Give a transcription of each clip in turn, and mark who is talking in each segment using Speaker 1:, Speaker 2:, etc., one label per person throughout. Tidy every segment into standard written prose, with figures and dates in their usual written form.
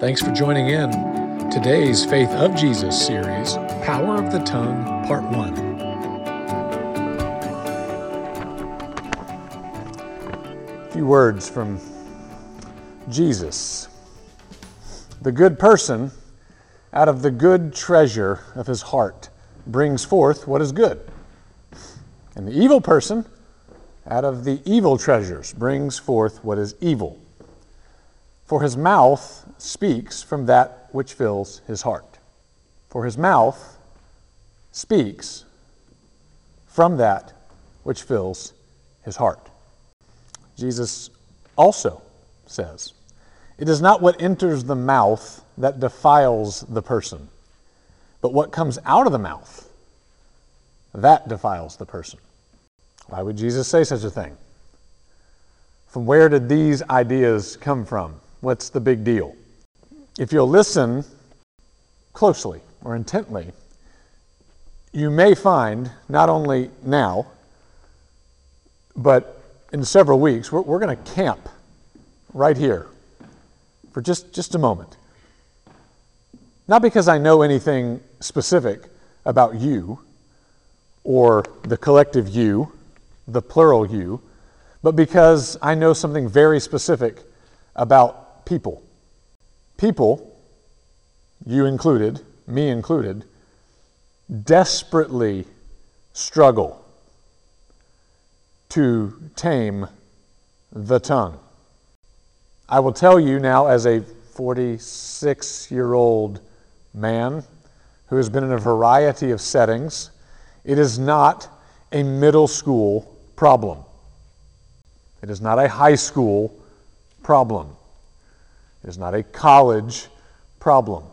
Speaker 1: Thanks for joining in today's Faith of Jesus series, Power of the Tongue, Part 1. A few words from Jesus. The good person, out of the good treasure of his heart, brings forth what is good. And the evil person, out of the evil treasures, brings forth what is evil. For his mouth speaks from that which fills his heart. For his mouth speaks from that which fills his heart. Jesus also says, "It is not what enters the mouth that defiles the person, but what comes out of the mouth, that defiles the person." Why would Jesus say such a thing? From where did these ideas come from? What's the big deal? If you'll listen closely or intently, you may find, not only now, but in several weeks, we're going to camp right here for just a moment. Not because I know anything specific about you or the collective you, the plural you, but because I know something very specific about people. People, you included, me included, desperately struggle to tame the tongue. I will tell you now, as a 46-year-old man who has been in a variety of settings, it is not a middle school problem. It is not a high school problem. It is not a college problem.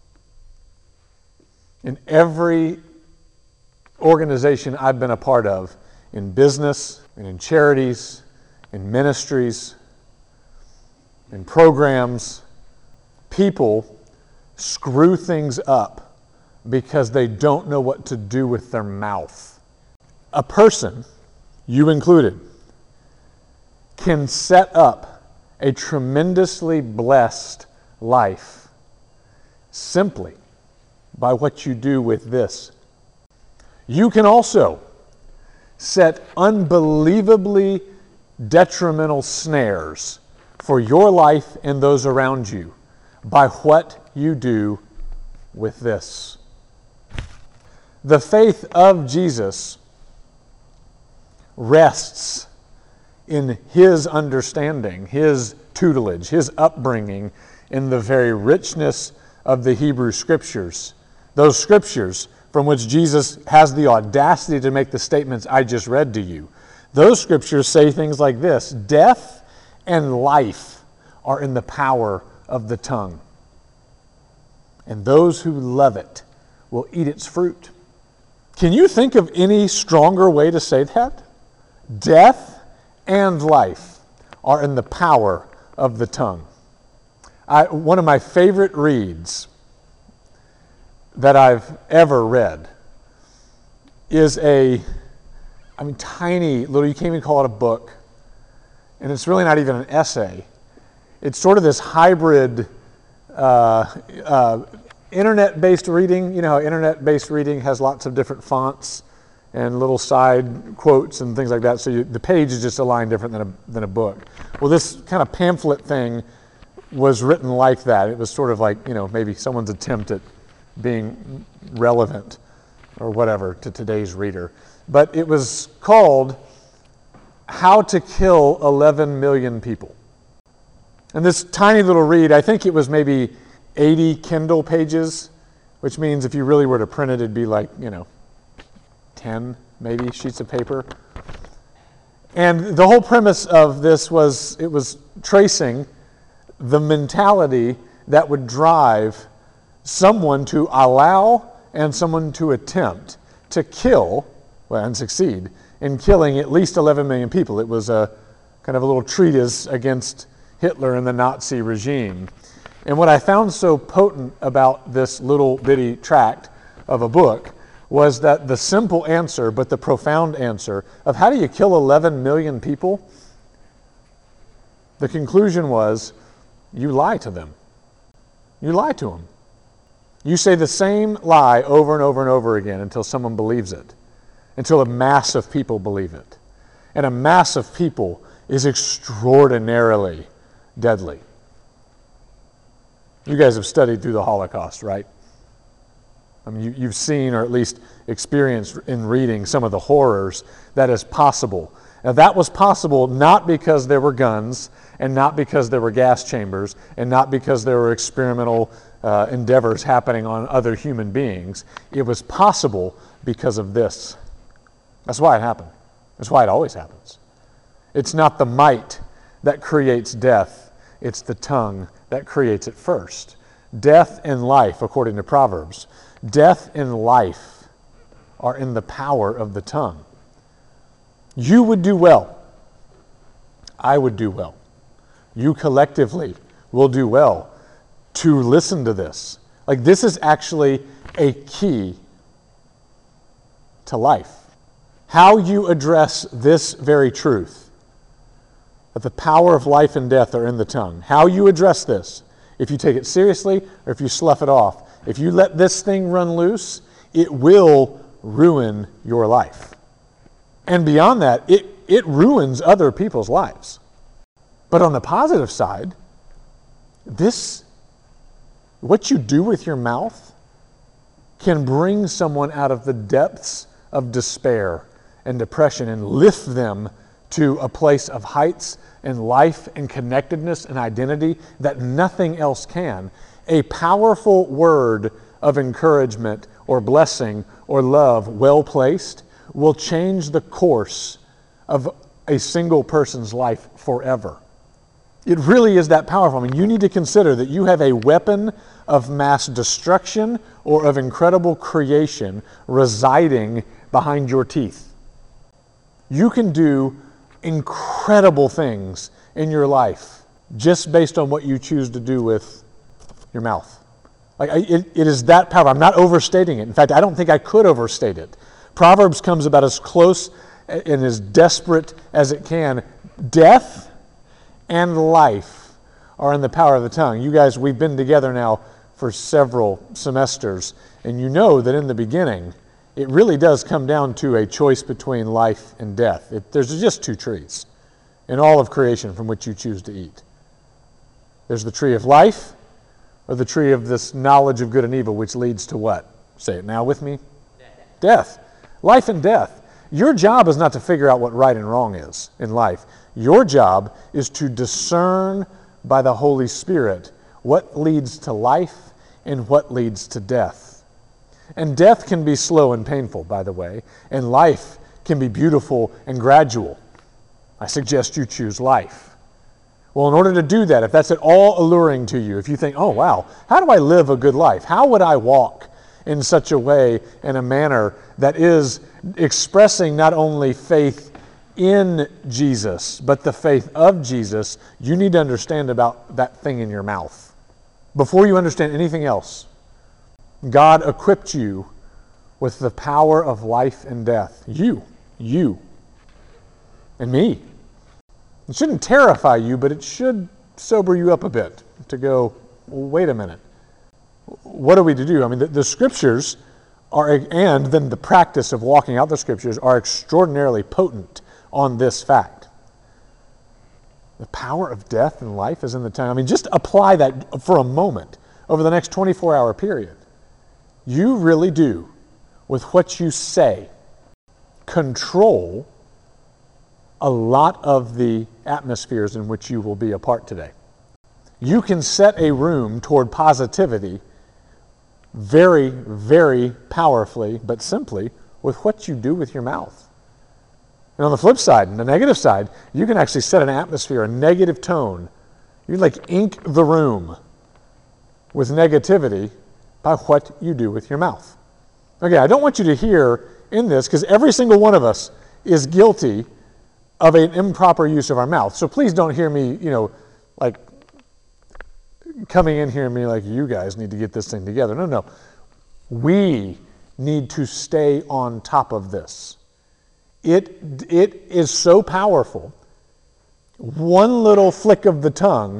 Speaker 1: In every organization I've been a part of, in business and in charities, in ministries, in programs, people screw things up because they don't know what to do with their mouth. A person, you included, can set up a tremendously blessed life simply by what you do with this. You can also set unbelievably detrimental snares for your life and those around you by what you do with this. The faith of Jesus rests in his understanding, his tutelage, his upbringing in the very richness of the Hebrew Scriptures. Those Scriptures from which Jesus has the audacity to make the statements I just read to you. Those Scriptures say things like this: death and life are in the power of the tongue, and those who love it will eat its fruit. Can you think of any stronger way to say that? Death and life are in the power of the tongue. One of my favorite reads that I've ever read is tiny little, you can't even call it a book, and it's really not even an essay. It's sort of this hybrid internet-based reading. You know how internet-based reading has lots of different fonts and little side quotes and things like that, so the page is just a line different than a book. Well, this kind of pamphlet thing was written like that. It was sort of like, maybe someone's attempt at being relevant or whatever to today's reader. But it was called How to Kill 11 Million People. And this tiny little read, I think it was maybe 80 Kindle pages, which means if you really were to print it, it'd be like, 10 maybe sheets of paper. And the whole premise of this was, it was tracing the mentality that would drive someone to allow and someone to attempt to kill, and succeed in killing at least 11 million people. It was a kind of a little treatise against Hitler and the Nazi regime. And what I found so potent about this little bitty tract of a book was that the simple answer, but the profound answer of how do you kill 11 million people? The conclusion was, you lie to them. You lie to them. You say the same lie over and over and over again until someone believes it, until a mass of people believe it. And a mass of people is extraordinarily deadly. You guys have studied through the Holocaust, right? I mean, you've seen or at least experienced in reading some of the horrors that is possible. Now, that was possible not because there were guns and not because there were gas chambers and not because there were experimental endeavors happening on other human beings. It was possible because of this. That's why it happened. That's why it always happens. It's not the might that creates death. It's the tongue that creates it first. Death and life, according to Proverbs, death and life are in the power of the tongue. You would do well. I would do well. You collectively will do well to listen to this. Like, this is actually a key to life. How you address this very truth, that the power of life and death are in the tongue. How you address this, if you take it seriously or if you slough it off, if you let this thing run loose, it will ruin your life. And beyond that, it ruins other people's lives. But on the positive side, what you do with your mouth can bring someone out of the depths of despair and depression and lift them to a place of heights and life and connectedness and identity that nothing else can. A powerful word of encouragement or blessing or love, well placed, will change the course of a single person's life forever. It really is that powerful. I mean, you need to consider that you have a weapon of mass destruction or of incredible creation residing behind your teeth. You can do incredible things in your life just based on what you choose to do with your mouth. It is that powerful. I'm not overstating it. In fact, I don't think I could overstate it. Proverbs comes about as close and as desperate as it can. Death and life are in the power of the tongue. You guys, we've been together now for several semesters, and you know that in the beginning, it really does come down to a choice between life and death. There's just two trees in all of creation from which you choose to eat. There's the tree of life or the tree of this knowledge of good and evil, which leads to what? Say it now with me. Death. Life and death. Your job is not to figure out what right and wrong is in life. Your job is to discern by the Holy Spirit what leads to life and what leads to death. And death can be slow and painful, by the way, and life can be beautiful and gradual. I suggest you choose life. Well, in order to do that, if that's at all alluring to you, if you think, oh, wow, how do I live a good life? How would I walk in such a way, in a manner that is expressing not only faith in Jesus, but the faith of Jesus? You need to understand about that thing in your mouth. Before you understand anything else, God equipped you with the power of life and death. You, and me. It shouldn't terrify you, but it should sober you up a bit to go, well, wait a minute. What are we to do? I mean, the Scriptures are, and then the practice of walking out the Scriptures are extraordinarily potent on this fact. The power of death and life is in the tongue. I mean, just apply that for a moment over the next 24-hour period. You really do, with what you say, control a lot of the atmospheres in which you will be a part today. You can set a room toward positivity very, very powerfully, but simply with what you do with your mouth. And on the flip side, the negative side, you can actually set an atmosphere, a negative tone. You like ink the room with negativity by what you do with your mouth. Okay, I don't want you to hear in this, because every single one of us is guilty of an improper use of our mouth. So please don't hear me, like coming in here and me like, you guys need to get this thing together. No. We need to stay on top of this. It is so powerful. One little flick of the tongue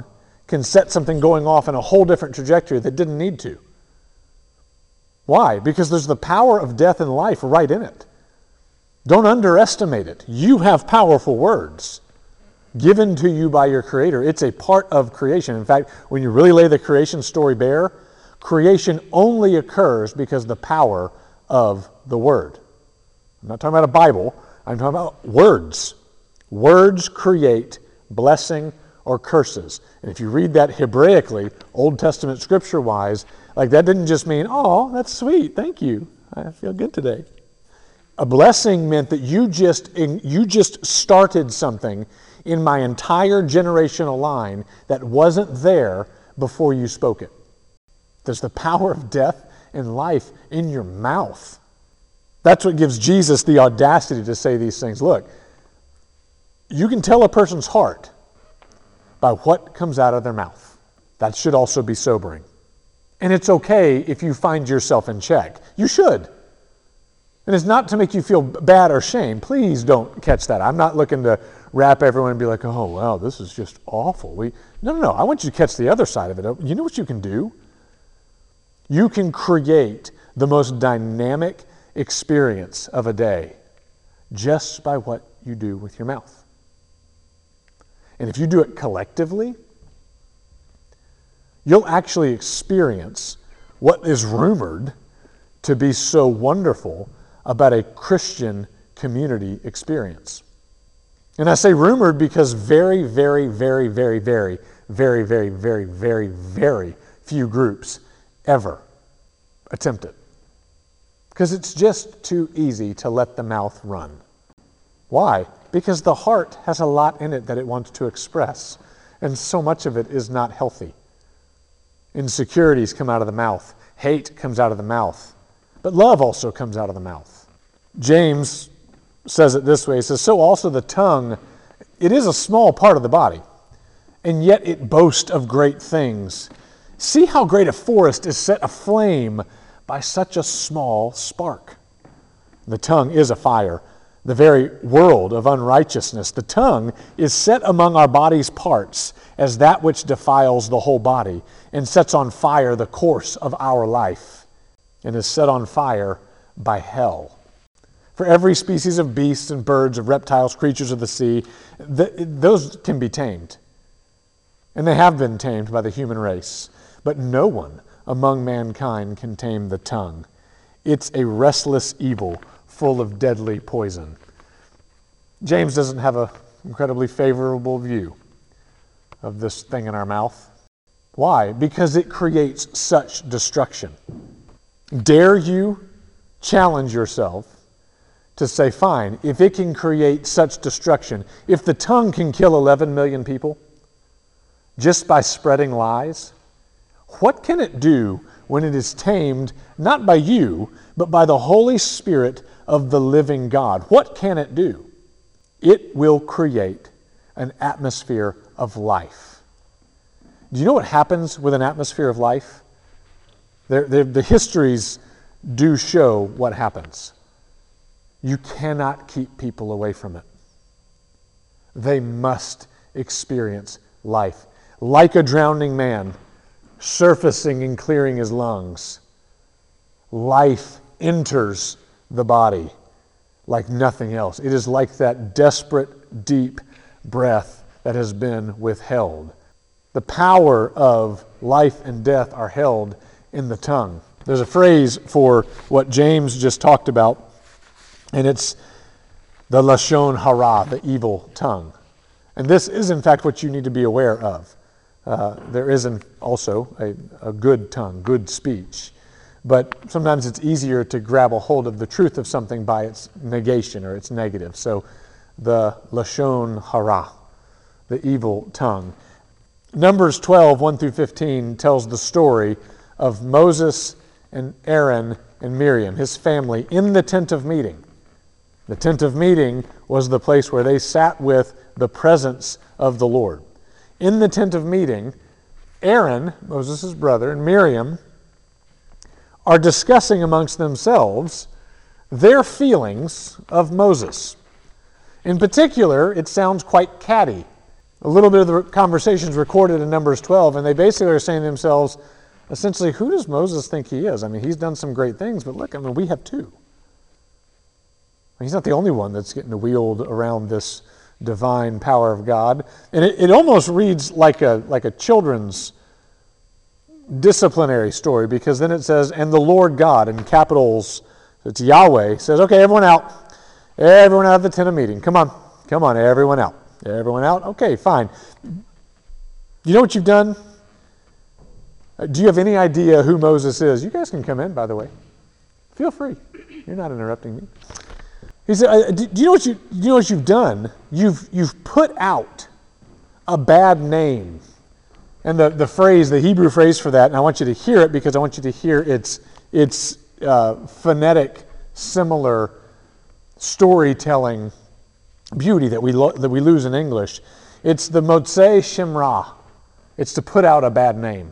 Speaker 1: can set something going off in a whole different trajectory that didn't need to. Why? Because there's the power of death and life right in it. Don't underestimate it. You have powerful words given to you by your Creator. It's a part of creation. In fact, when you really lay the creation story bare, creation only occurs because the power of the Word. I'm not talking about a Bible. I'm talking about words. Words create blessing or curses. And if you read that Hebraically, Old Testament scripture-wise, like that didn't just mean, oh, that's sweet, thank you, I feel good today. A blessing meant that you just started something in my entire generational line that wasn't there before you spoke it. There's the power of death and life in your mouth. That's what gives Jesus the audacity to say these things. Look, you can tell a person's heart by what comes out of their mouth. That should also be sobering. And it's okay if you find yourself in check. You should. And it's not to make you feel bad or shame. Please don't catch that. I'm not looking to wrap everyone and be like, oh, wow, this is just awful. No. I want you to catch the other side of it. You know what you can do? You can create the most dynamic experience of a day just by what you do with your mouth. And if you do it collectively, you'll actually experience what is rumored to be so wonderful about a Christian community experience. And I say rumored because very, very, very, very, very, very, very, very, very, very few groups ever attempt it. Because it's just too easy to let the mouth run. Why? Because the heart has a lot in it that it wants to express, and so much of it is not healthy. Insecurities come out of the mouth. Hate comes out of the mouth. But love also comes out of the mouth. James says it this way. He says, so also the tongue, it is a small part of the body, and yet it boasts of great things. See how great a forest is set aflame by such a small spark. The tongue is a fire, the very world of unrighteousness. The tongue is set among our body's parts as that which defiles the whole body and sets on fire the course of our life, and is set on fire by hell. For every species of beasts and birds, of reptiles, creatures of the sea, those can be tamed. And they have been tamed by the human race. But no one among mankind can tame the tongue. It's a restless evil full of deadly poison. James doesn't have an incredibly favorable view of this thing in our mouth. Why? Because it creates such destruction. Dare you challenge yourself to say, fine, if it can create such destruction, if the tongue can kill 11 million people just by spreading lies, what can it do when it is tamed not by you, but by the Holy Spirit of the living God? What can it do? It will create an atmosphere of life. Do you know what happens with an atmosphere of life? The histories do show what happens. You cannot keep people away from it. They must experience life. Like a drowning man, surfacing and clearing his lungs, life enters the body like nothing else. It is like that desperate, deep breath that has been withheld. The power of life and death are held in the tongue. There's a phrase for what James just talked about, and it's the Lashon Hara, the evil tongue. And this is, in fact, what you need to be aware of. There is also a good tongue, good speech. But sometimes it's easier to grab a hold of the truth of something by its negation or its negative. So the Lashon Hara, the evil tongue. Numbers 12, 1 through 15 tells the story of Moses and Aaron and Miriam, his family, in the tent of meeting. The tent of meeting was the place where they sat with the presence of the Lord. In the tent of meeting, Aaron, Moses' brother, and Miriam are discussing amongst themselves their feelings of Moses. In particular, it sounds quite catty. A little bit of the conversations recorded in Numbers 12, and they basically are saying to themselves, essentially, who does Moses think he is? I mean, he's done some great things, but look, I mean, we have too. He's not the only one that's getting to wield around this divine power of God. And it almost reads like a children's disciplinary story, because then it says, and the Lord God, in capitals, it's Yahweh, says, okay, everyone out. Everyone out of the tent of meeting. Come on, everyone out. Everyone out? Okay, fine. You know what you've done? Do you have any idea who Moses is? You guys can come in, by the way. Feel free. You're not interrupting me. He said, do you know what you've done? You've put out a bad name. And the Hebrew phrase for that, and I want you to hear it because I want you to hear its phonetic, similar storytelling beauty that we lose in English. It's the Motzei Shemra. It's to put out a bad name.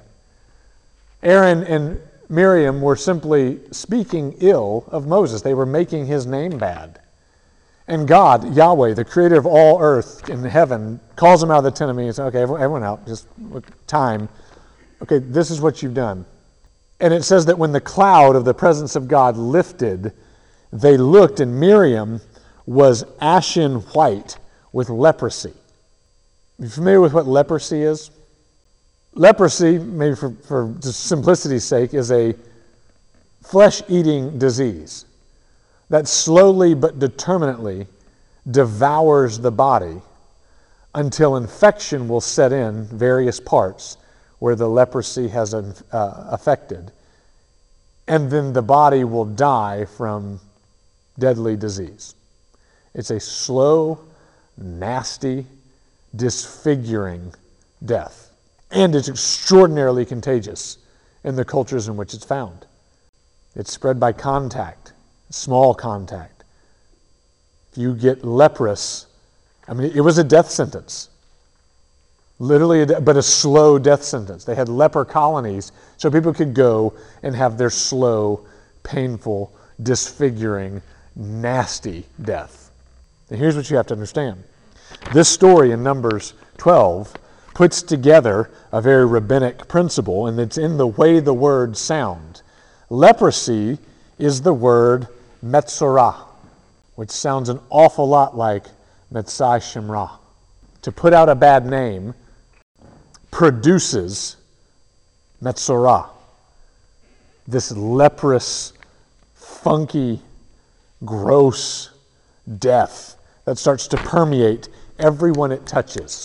Speaker 1: Aaron and Miriam were simply speaking ill of Moses. They were making his name bad. And God, Yahweh, the creator of all earth and heaven, calls him out of the tent of meeting and says, okay, everyone out, just time. Okay, this is what you've done. And it says that when the cloud of the presence of God lifted, they looked, and Miriam was ashen white with leprosy. You familiar with what leprosy is? Leprosy, maybe for just simplicity's sake, is a flesh-eating disease that slowly but determinately devours the body until infection will set in various parts where the leprosy has affected. And then the body will die from deadly disease. It's a slow, nasty, disfiguring death. And it's extraordinarily contagious in the cultures in which it's found. It's spread by contact, small contact. If you get leprous, I mean, it was a death sentence. Literally, but a slow death sentence. They had leper colonies so people could go and have their slow, painful, disfiguring, nasty death. And here's what you have to understand. This story in Numbers 12 puts together a very rabbinic principle, and it's in the way the words sound. Leprosy is the word metzorah, which sounds an awful lot like Metzai Shemra. To put out a bad name produces metzorah, this leprous, funky, gross death that starts to permeate everyone it touches.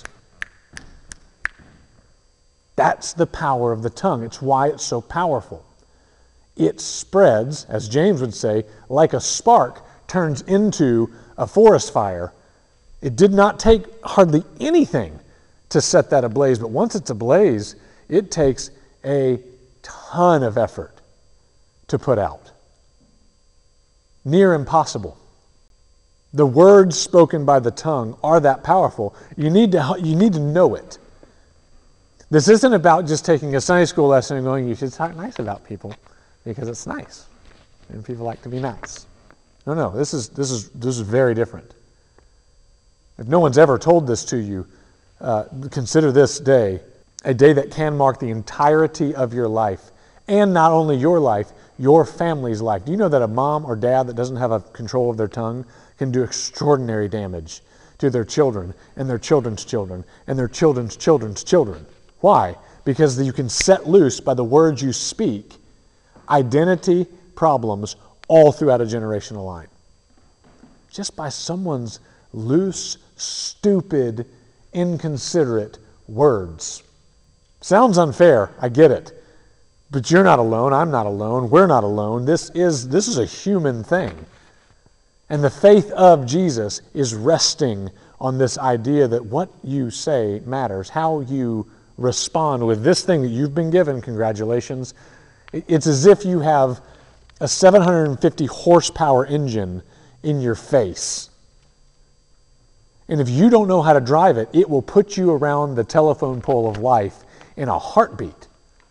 Speaker 1: That's the power of the tongue. It's why it's so powerful. It spreads, as James would say, like a spark turns into a forest fire. It did not take hardly anything to set that ablaze, but once it's ablaze, it takes a ton of effort to put out. Near impossible. The words spoken by the tongue are that powerful. You need to know it. This isn't about just taking a Sunday school lesson and going, you should talk nice about people because it's nice. And people like to be nice. No, this is very different. If no one's ever told this to you, consider this day a day that can mark the entirety of your life. And not only your life, your family's life. Do you know that a mom or dad that doesn't have a control of their tongue can do extraordinary damage to their children and their children's children and their children's children's children? Why? Because you can set loose by the words you speak identity problems all throughout a generational line. Just by someone's loose, stupid, inconsiderate words. Sounds unfair, I get it. But you're not alone, I'm not alone, we're not alone. This is a human thing. And the faith of Jesus is resting on this idea that what you say matters, how you respond with this thing that you've been given, congratulations. It's as if you have a 750 horsepower engine in your face. And if you don't know how to drive it, it will put you around the telephone pole of life in a heartbeat.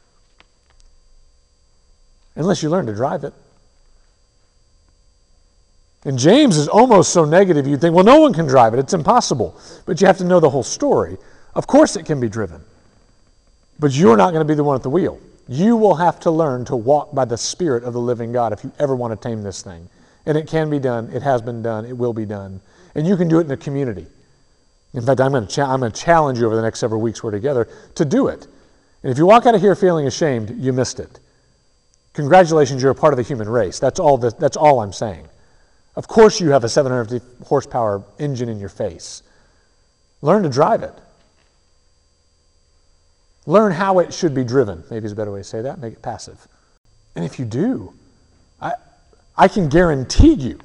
Speaker 1: Unless you learn to drive it. And James is almost so negative you'd think, well, no one can drive it. It's impossible. But you have to know the whole story Of course it can be driven. But you're not going to be the one at the wheel. You will have to learn to walk by the Spirit of the living God if you ever want to tame this thing. And it can be done. It has been done. It will be done. And you can do it in a community. In fact, I'm going to challenge you over the next several weeks we're together to do it. And if you walk out of here feeling ashamed, you missed it. Congratulations, you're a part of the human race. That's all I'm saying. Of course you have a 750 horsepower engine in your face. Learn to drive it. Learn how it should be driven. Maybe is a better way to say that. Make it passive. And if you do, I can guarantee you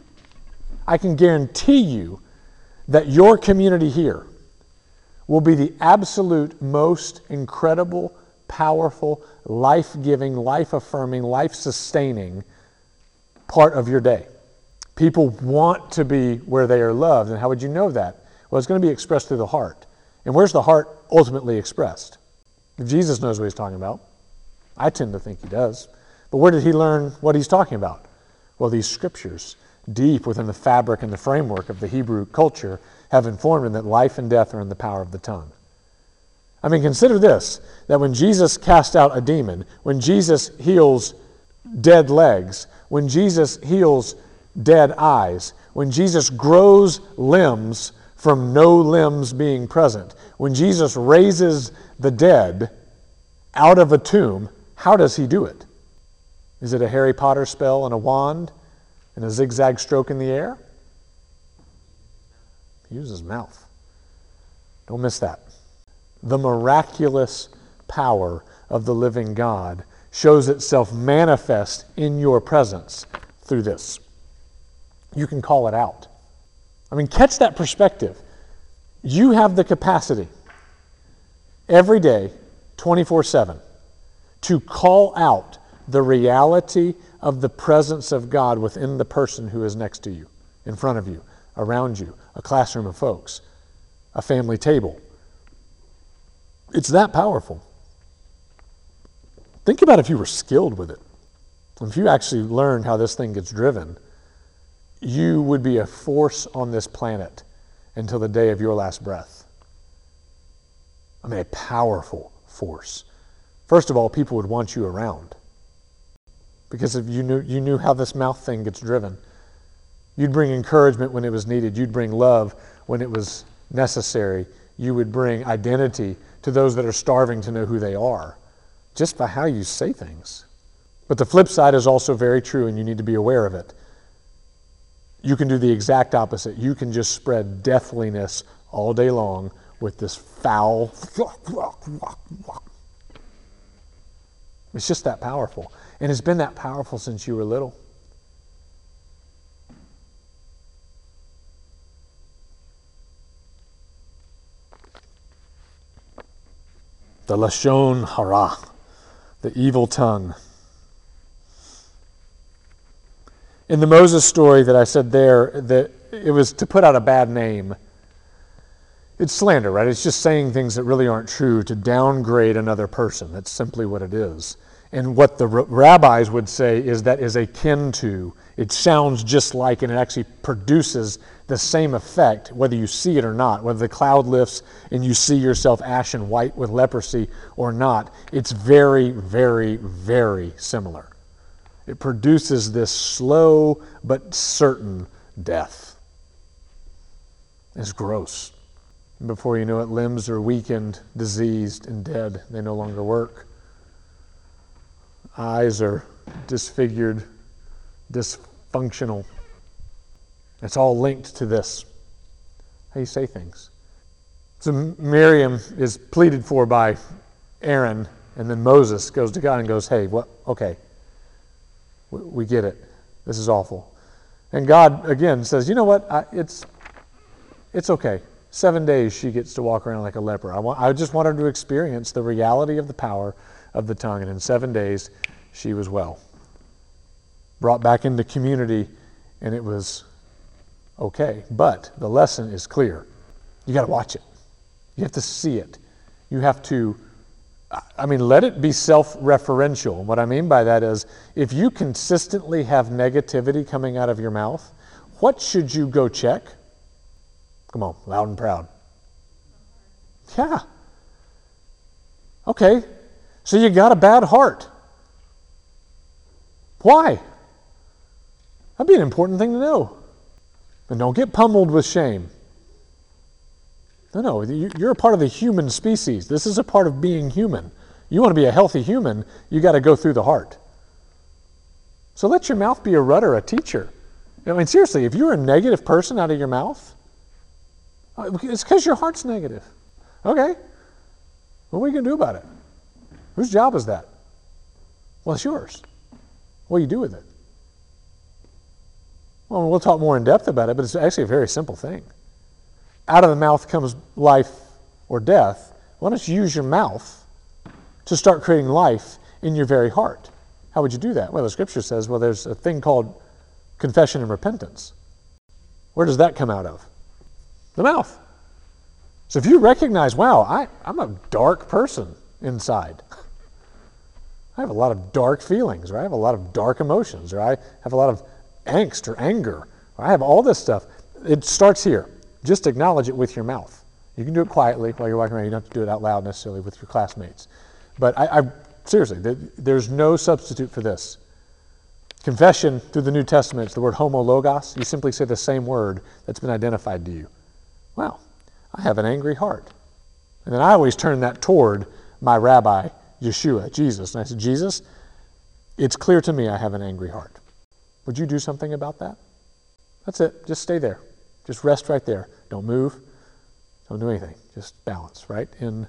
Speaker 1: that your community here will be the absolute most incredible, powerful, life-giving, life-affirming, life-sustaining part of your day. People want to be where they are loved. And how would you know that? Well, it's going to be expressed through the heart. And where's the heart ultimately expressed? If Jesus knows what he's talking about, I tend to think he does. But where did he learn what he's talking about? Well, these scriptures, deep within the fabric and the framework of the Hebrew culture, have informed him that life and death are in the power of the tongue. I mean, consider this, that when Jesus cast out a demon, when Jesus heals dead legs, when Jesus heals dead eyes, when Jesus grows limbs from no limbs being present, when Jesus raises the dead out of a tomb, how does he do it? Is it a Harry Potter spell and a wand and a zigzag stroke in the air? He uses his mouth. Don't miss that. The miraculous power of the living God shows itself manifest in your presence through this. You can call it out. I mean, catch that perspective. You have the capacity every day, 24/7, to call out the reality of the presence of God within the person who is next to you, in front of you, around you, a classroom of folks, a family table. It's that powerful. Think about if you were skilled with it. If you actually learned how this thing gets driven, you would be a force on this planet until the day of your last breath. I mean, a powerful force. First of all, people would want you around. Because if you knew how this mouth thing gets driven, you'd bring encouragement when it was needed. You'd bring love when it was necessary. You would bring identity to those that are starving to know who they are, just by how you say things. But the flip side is also very true, and you need to be aware of it. You can do the exact opposite. You can just spread deathliness all day long with this foul. It's just that powerful. And it's been that powerful since you were little. The Lashon Hara, the evil tongue. In the Moses story that I said there, that it was to put out a bad name. It's slander, right? It's just saying things that really aren't true to downgrade another person. That's simply what it is. And what the rabbis would say is that is akin to, it sounds just like, and it actually produces the same effect, whether you see it or not, whether the cloud lifts and you see yourself ashen white with leprosy or not. It's very, very, very similar. It produces this slow but certain death. It's gross. Before you know it, limbs are weakened, diseased, and dead. They no longer work. Eyes are disfigured, dysfunctional. It's all linked to this, how you say things. So Miriam is pleaded for by Aaron, and then Moses goes to God and goes, hey, what? Okay, we get it. This is awful. And God, again, says, you know what? It's okay. 7 days she gets to walk around like a leper. I just want her to experience the reality of the power of the tongue. And in 7 days, she was well. Brought back into community, and it was okay. But the lesson is clear. You got to watch it. You have to see it. You have to, let it be self-referential. And what I mean by that is, if you consistently have negativity coming out of your mouth, what should you go check? Come on, loud and proud. Yeah, Okay, so you got a bad heart. Why? That'd be an important thing to know. And don't get pummeled with shame. No, you're a part of the human species. This is a part of being human. You want to be a healthy human, you got to go through the heart. So let your mouth be a rudder, a teacher. I mean, seriously, if you're a negative person out of your mouth, it's because your heart's negative. Okay, what are we going to do about it? Whose job is that? Well, it's yours. What do you do with it? Well, we'll talk more in depth about it, but it's actually a very simple thing. Out of the mouth comes life or death. Why don't you use your mouth to start creating life in your very heart? How would you do that? Well, the scripture says, well, there's a thing called confession and repentance. Where does that come out of? The mouth. So if you recognize, wow, I'm a dark person inside. I have a lot of dark feelings, or I have a lot of dark emotions, or I have a lot of angst or anger, or I have all this stuff. It starts here. Just acknowledge it with your mouth. You can do it quietly while you're walking around. You don't have to do it out loud necessarily with your classmates. But I seriously, there's no substitute for this. Confession through the New Testament, it's the word homologos. You simply say the same word that's been identified to you. Wow, I have an angry heart. And then I always turn that toward my rabbi, Yeshua, Jesus. And I said, Jesus, it's clear to me I have an angry heart. Would you do something about that? That's it. Just stay there. Just rest right there. Don't move. Don't do anything. Just balance, right?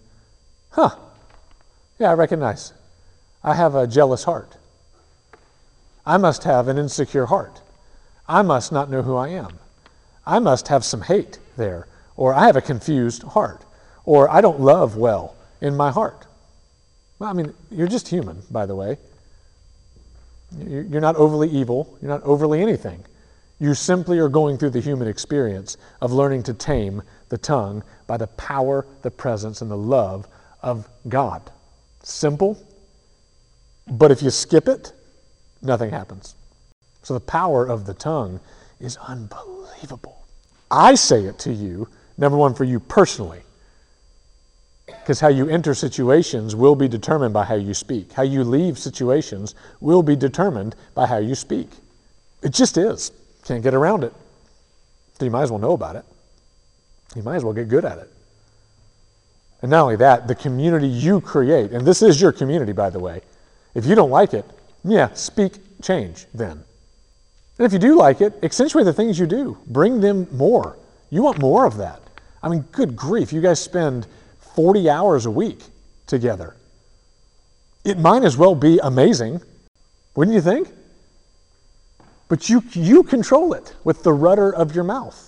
Speaker 1: Yeah, I recognize. I have a jealous heart. I must have an insecure heart. I must not know who I am. I must have some hate there. Or I have a confused heart. Or I don't love well in my heart. Well, I mean, you're just human, by the way. You're not overly evil. You're not overly anything. You simply are going through the human experience of learning to tame the tongue by the power, the presence, and the love of God. Simple, but if you skip it, nothing happens. So the power of the tongue is unbelievable. I say it to you, number one, for you personally, because how you enter situations will be determined by how you speak. How you leave situations will be determined by how you speak. It just is. Can't get around it. So you might as well know about it. You might as well get good at it. And not only that, the community you create, and this is your community, by the way. If you don't like it, speak change then. And if you do like it, accentuate the things you do. Bring them more. You want more of that. I mean, good grief, you guys spend 40 hours a week together. It might as well be amazing, wouldn't you think? But you control it with the rudder of your mouth.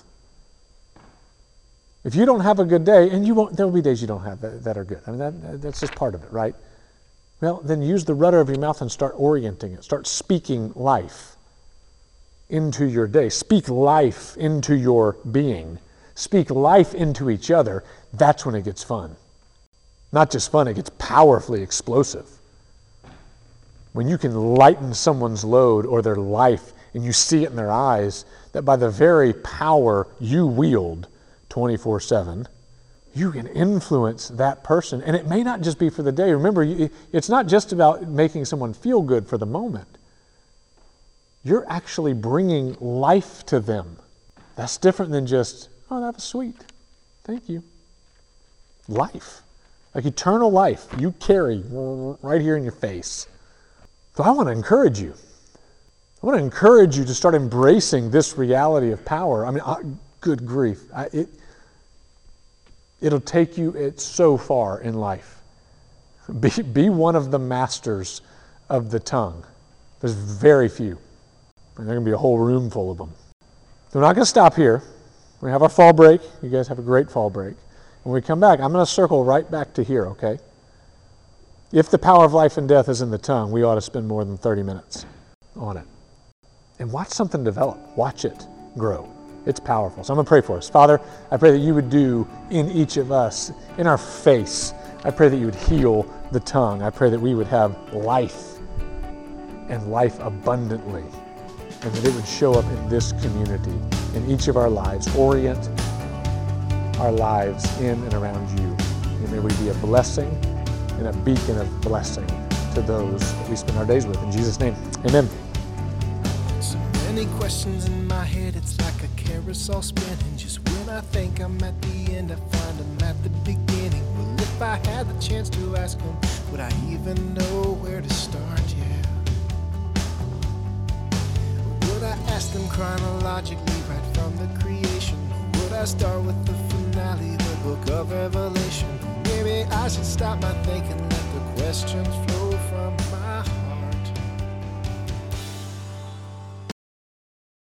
Speaker 1: If you don't have a good day, and there will be days you don't have that are good. I mean, that's just part of it, right? Well, then use the rudder of your mouth and start orienting it. Start speaking life into your day. Speak life into your being. Speak life into each other. That's when it gets fun. Not just fun, it gets powerfully explosive. When you can lighten someone's load or their life, and you see it in their eyes, that by the very power you wield 24/7, you can influence that person. And it may not just be for the day. Remember, it's not just about making someone feel good for the moment. You're actually bringing life to them. That's different than just, oh, that was sweet. Thank you. Life. Like eternal life you carry right here in your face. So I want to encourage you. I want to encourage you to start embracing this reality of power. I mean, good grief. It'll take you so far in life. Be one of the masters of the tongue. There's very few. And there's going to be a whole room full of them. So we're not going to stop here. We're going to have our fall break. You guys have a great fall break. When we come back, I'm going to circle right back to here, okay? If the power of life and death is in the tongue, we ought to spend more than 30 minutes on it. And watch something develop. Watch it grow. It's powerful. So I'm going to pray for us. Father, I pray that you would do in each of us, in our face, I pray that you would heal the tongue. I pray that we would have life and life abundantly, and that it would show up in this community, in each of our lives. Orient our lives in and around you. And may we be a blessing and a beacon of blessing to those that we spend our days with. In Jesus' name, amen.
Speaker 2: So many questions in my head, it's like a carousel spinning. Just when I think I'm at the end, I find I'm at the beginning. Well, if I had the chance to ask him, would I even know where to start? Yeah. Would I ask them chronologically right from the creation? Or would I start with the finale, the book of Revelation? Maybe I should stop my thinking, let the questions flow from my heart.